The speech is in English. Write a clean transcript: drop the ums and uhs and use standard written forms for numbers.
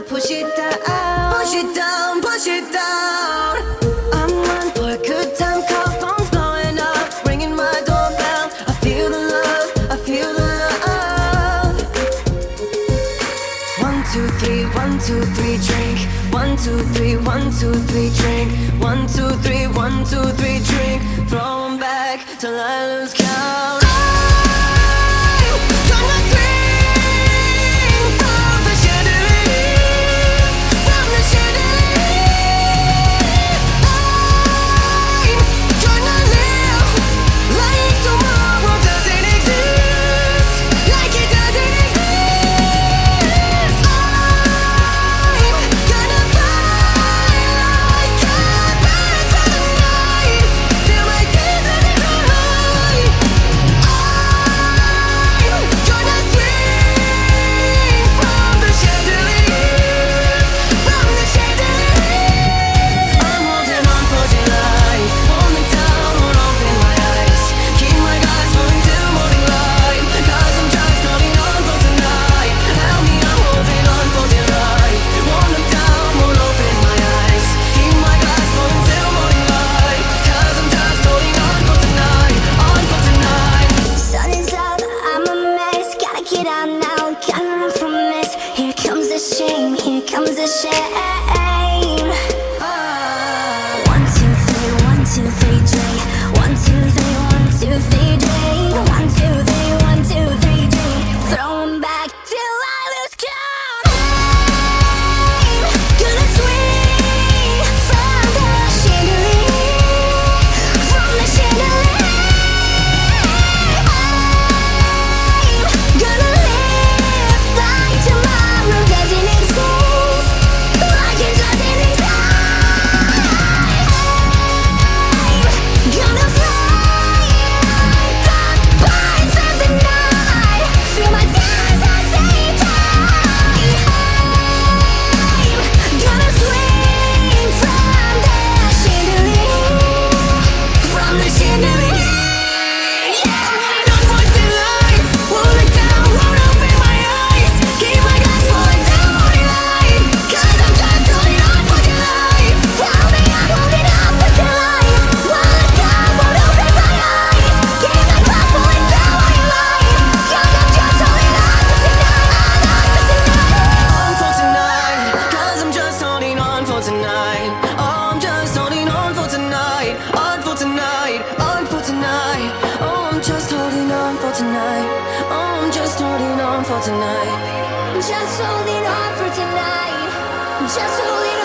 push it down, push it down, push it down. I'm on for a good time, call phones blowing up, ringing my doorbell. I feel the love, I feel the love. 1, 2, 3, 1, 2, 3, drink. 1, 2, 3, 1, 2, 3, drink. 1, 2, 3, 1, 2, 3, drink. Throw 'em back till I lose count. Shame, here comes the shame. 1, 2, 3, 1, 2, 3, drink. 1, 2, 3, 1, 2, 3, drink. 1, 2, 3, 1, 2, 3, drink. Throw 'em back till I lose count. I'm gonna swing from the chandelier, from the chandelier. I'm gonna live like tomorrow doesn't exist, like it doesn't exist. I'm gonna fly the birds of the night, feel my tears as they die. I'm gonna swing from the chandelier, from the chandelier. I'm holding on for dear life, won't look down, won't open my eyes, keep my glass full until morning light, 'cause I'm just holding on for dear life. I'm holding on for dear life, won't look down, won't open my eyes, keep my glass full until morning light, 'cause I'm just holding on for tonight, on for tonight, 'cause I'm just holding on for tonight. Oh, I'm just holding on for tonight, on for tonight, on for tonight. Oh, I'm just holding on for tonight. Oh, I'm just holding on for tonight. Just holding on for tonight. Just holding